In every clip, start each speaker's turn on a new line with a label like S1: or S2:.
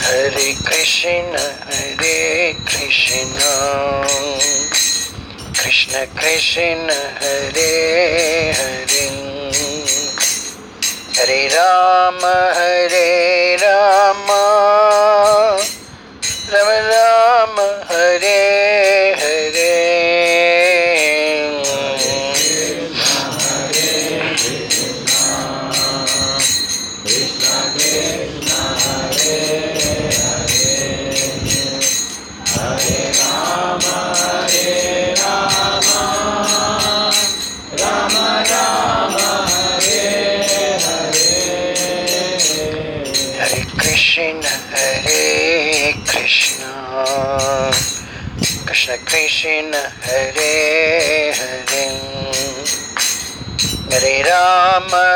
S1: Hare Krishna, Krishna Krishna, Hare Hare, Hare Rama, Rama Rama, Hare Hare. Krishna Krishna, Hare Hare, Hare Rama,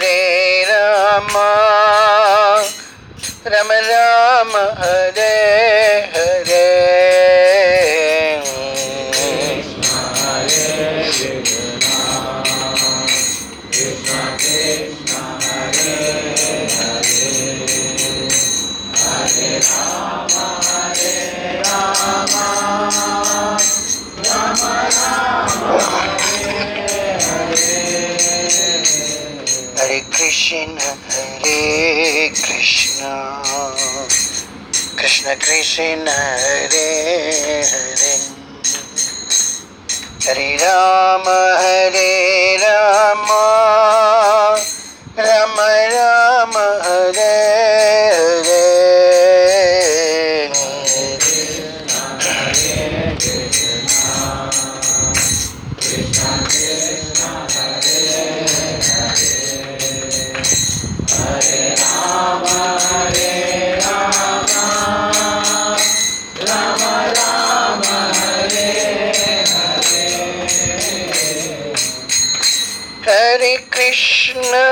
S1: Rama Rama, Hare Hare. Hare Krishna, Krishna Krishna, Hare Hare, Hare Rama, Rama Rama, Hare Hare. Hare Krishna,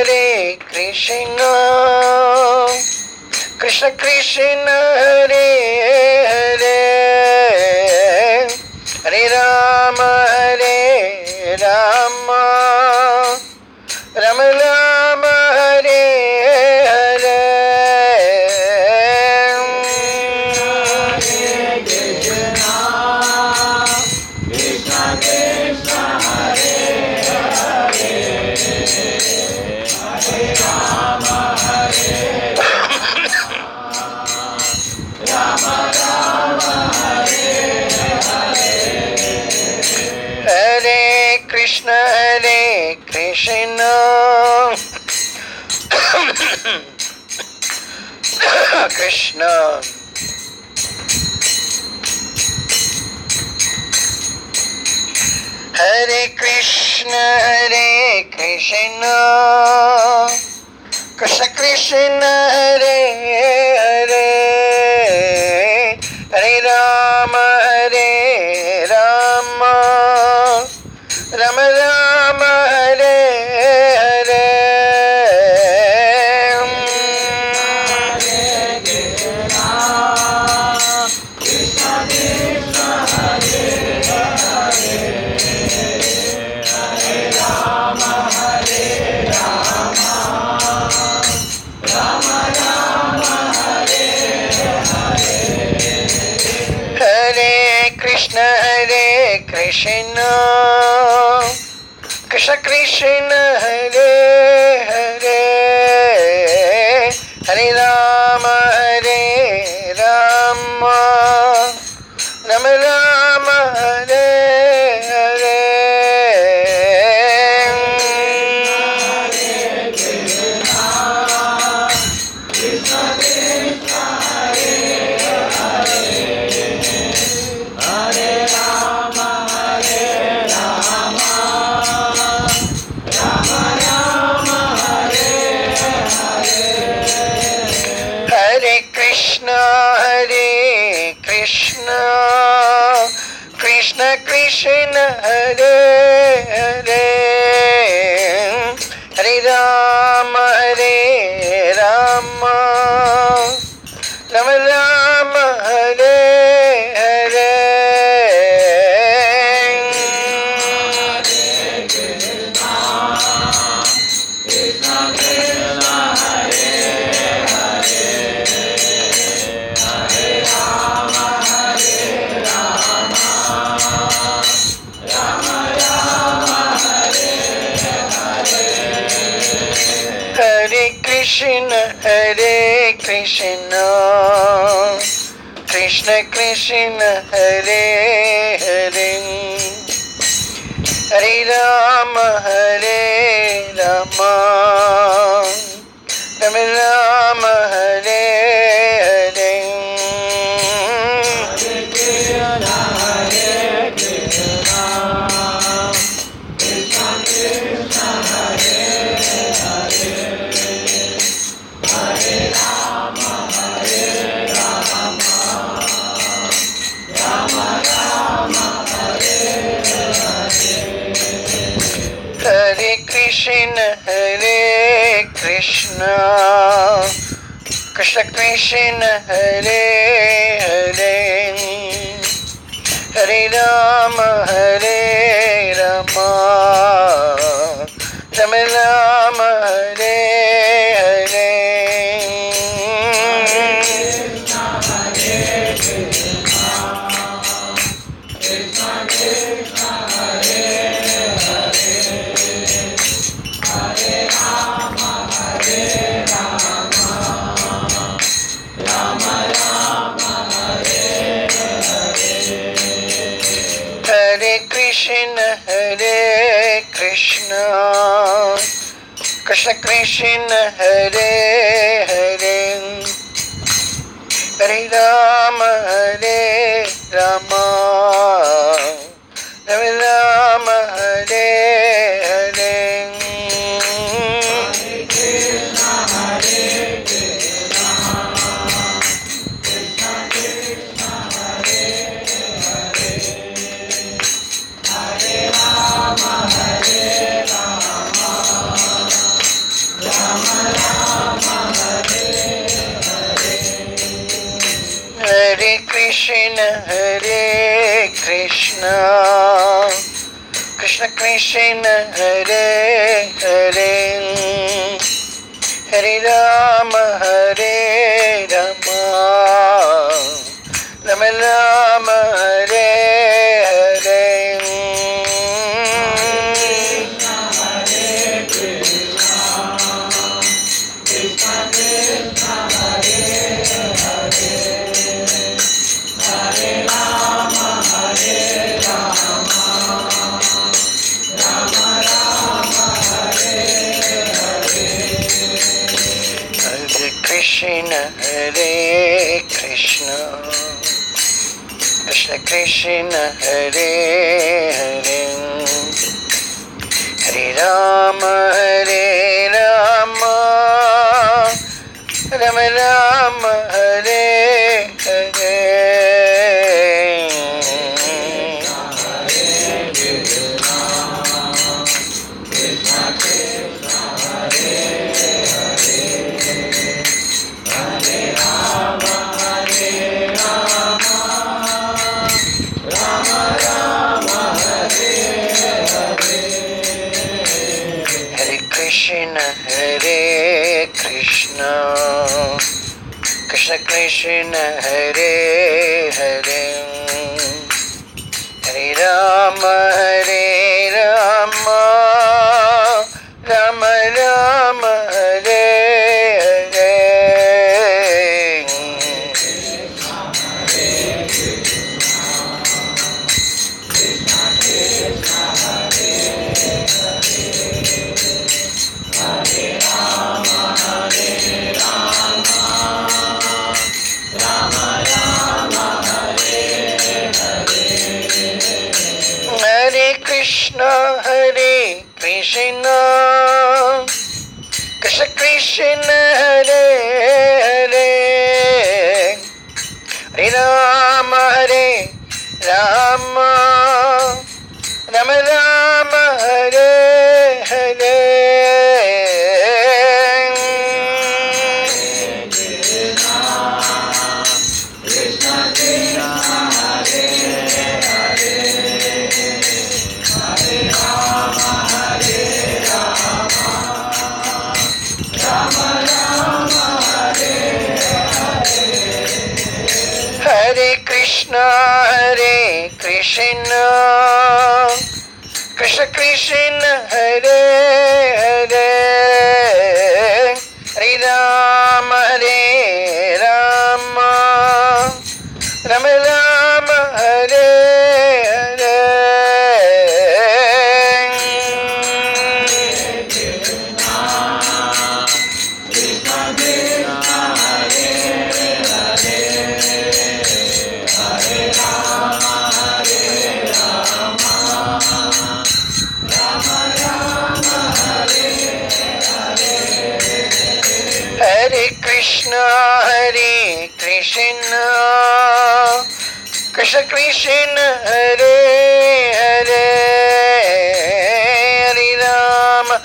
S1: Krishna Krishna, Hare Hare, Hare Rama, Rama Rama, Hare Hare. Krishna, Krishna Hare Krishna, Krishna Krishna, Hare Hare, Hare Rama, Rama Rama, Hare Hare. Krishna, Krishna Krishna, Hare Hare, Hare Rama, Rama Rama, Hare Hare. Krishna Krishna, Hare Hare, Hare Rama, Rama Rama, Hare Hare. Hare Krishna, Krishna Krishna Hare Hare, Hare Rama Hare Rama, Rama Rama Hare Hare. Hare Krishna, Hare Krishna, Krishna Krishna, Hare Hare, Hare Rama, Hare Rama, Rama Rama, Hare Hare. Hare Krishna, Hare Krishna, Krishna Krishna, Hare Hare, Hare Rama, Hare Rama, Rama Rama, Hare Hare. Hare Krishna, Hare Krishna, Krishna Krishna, Hare Hare, Hare Rama, Hare Rama, Rama Rama, Hare Hare. Hare Krishna, Hare Krishna, Krishna Krishna, Hare Hare, Hare Rama, Hare Rama, Rama Rama, Hare Hare. Hare Krishna, Hare Krishna, Krishna Krishna, Hare Hare, Hare Rama, Hare Rama, Rama Rama, Hare Hare. Hare Krishna, Hare Krishna, Krishna Krishna, Hare Hare, Hare Rama, Hare Rama, Rama Rama, Hare Hare. Hare Krishna, Hare Krishna, Krishna Krishna, Hare Hare, Hare Rama, Rama Rama Hare Hare. Hare Krishna, Krishna Krishna, Hare Hare, Hare Rama,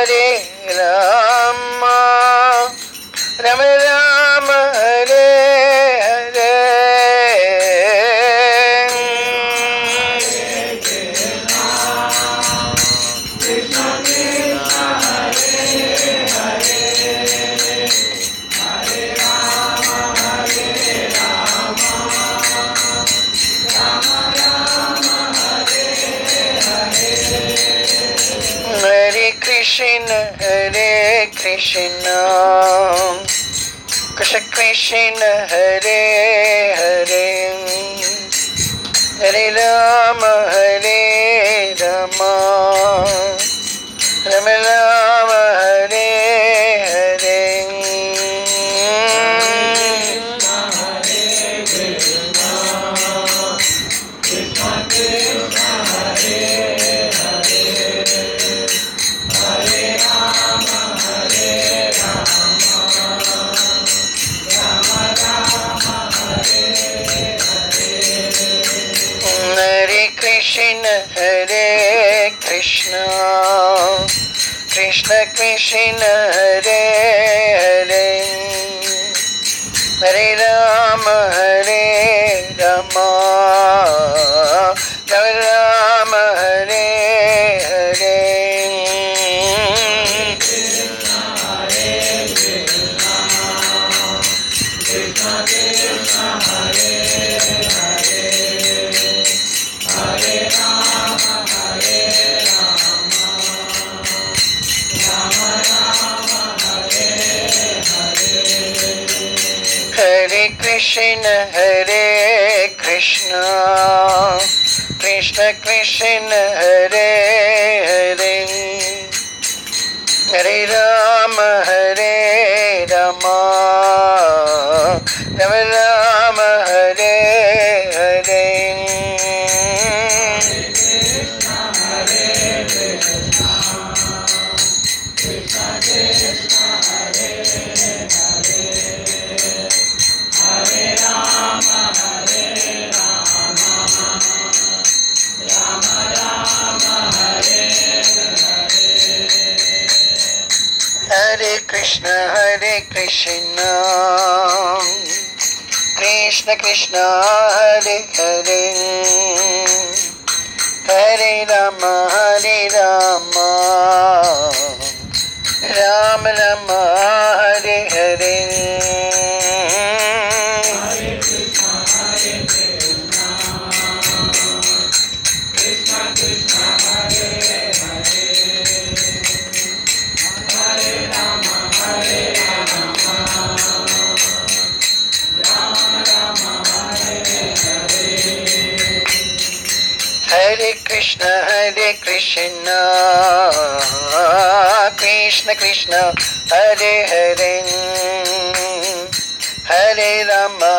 S1: Rama Rama, Hare Hare. Hare Krishna, Krishna Krishna, Hare Hare, Hare Rama, Rama Rama, Hare Hare. Hare Krishna, Krishna Krishna, Hare Hare, Hare Rama, Rama Rama, Hare Hare. Hare Krishna, Krishna Krishna, Hare Hare, Hare Rama, Rama Rama, Hare Hare. Hare Krishna, Krishna Krishna, Hare Hare, Hare Rama, Rama Rama, Hare Hare. Hare Krishna, Krishna Krishna, Hare Hare, Hare Rama,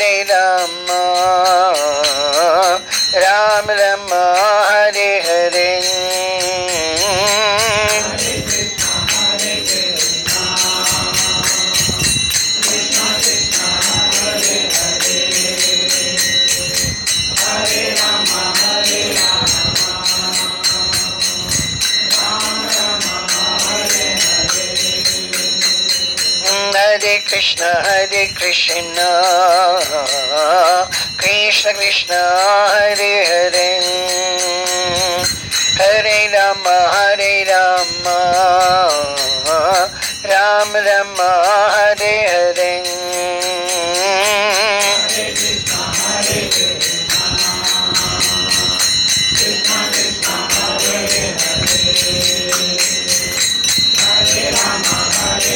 S1: Rama Rama, Hare Hare. Hare Krishna, Krishna Krishna, Hare Hare, Hare Rama, Rama Rama, Hare Hare.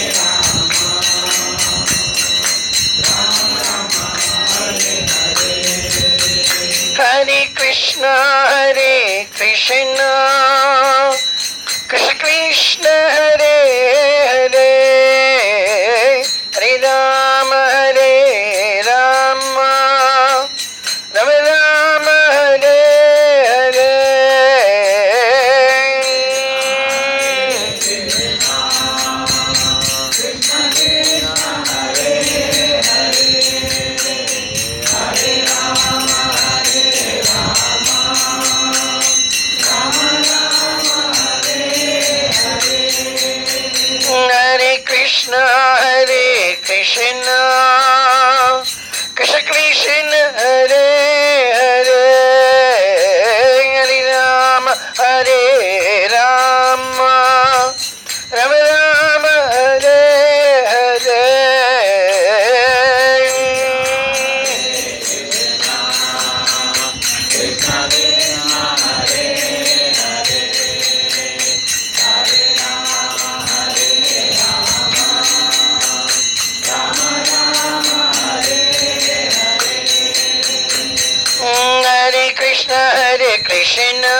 S1: Hare Krishna, Hare Krishna, Krishna Krishna, Hare Hare, Hare Rama, Hare Rama, Rama Rama, Hare Hare. Hare Krishna, Hare Krishna, Krishna Krishna, Hare Hare, Hare Rama, Hare Rama, Rama Rama, Hare Hare. Hare Krishna, Hare Krishna,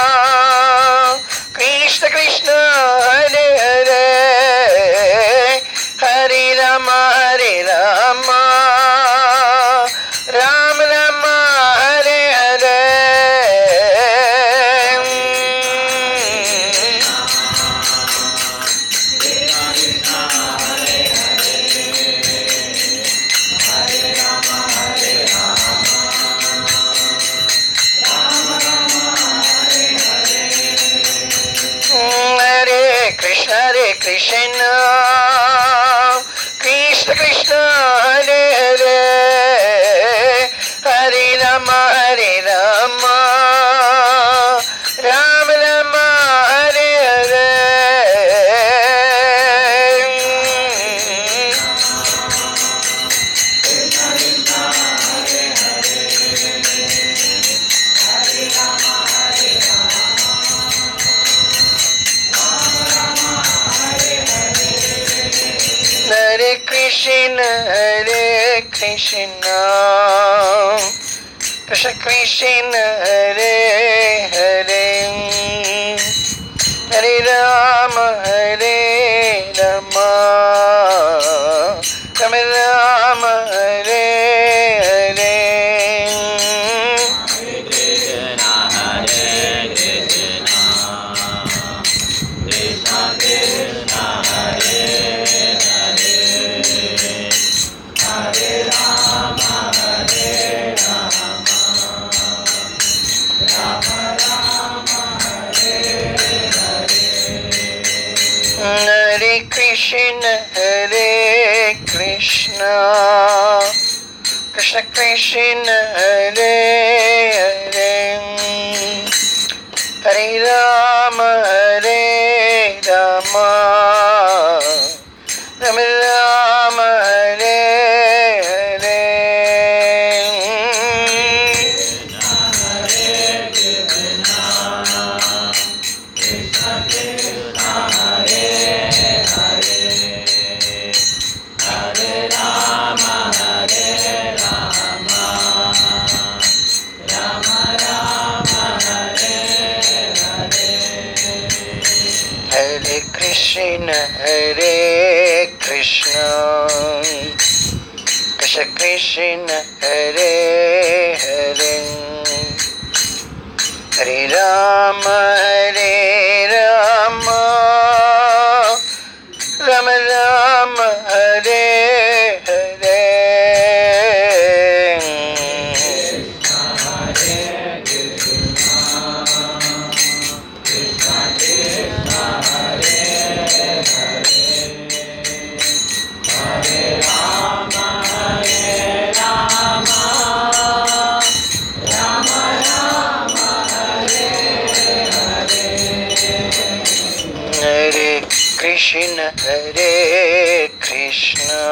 S1: Krishna Krishna, Hare Hare, Hare Rama, Hare Rama, Rama Rama, Hare Hare. Hare Krishna, Hare Krishna, Krishna Krishna, Hare Hare, Hare Rama, Hare Rama, Rama Rama, Hare Hare. Hare Krishna, Hare Krishna, Krishna Krishna, Hare Hare, Hare Rama, Hare Rama, Rama Rama, Hare Hare. Hare Krishna, Hare Krishna, Krishna Krishna, Hare Hare, Hare Rama, Hare Rama, Rama Rama, Hare Hare. Hare Krishna, Hare Krishna, Krishna Krishna, Hare Hare, Hare Rama, Hare Rama, Rama Rama, Hare Hare. Hare Krishna, Hare Krishna,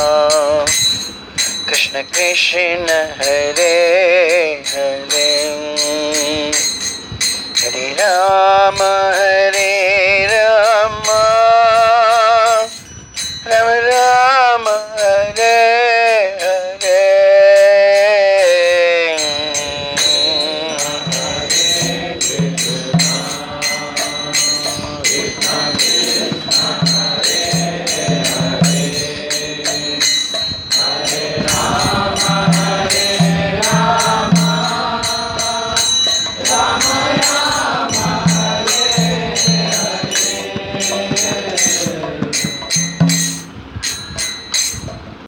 S1: Krishna Krishna, Hare Hare, Hare Rama, Hare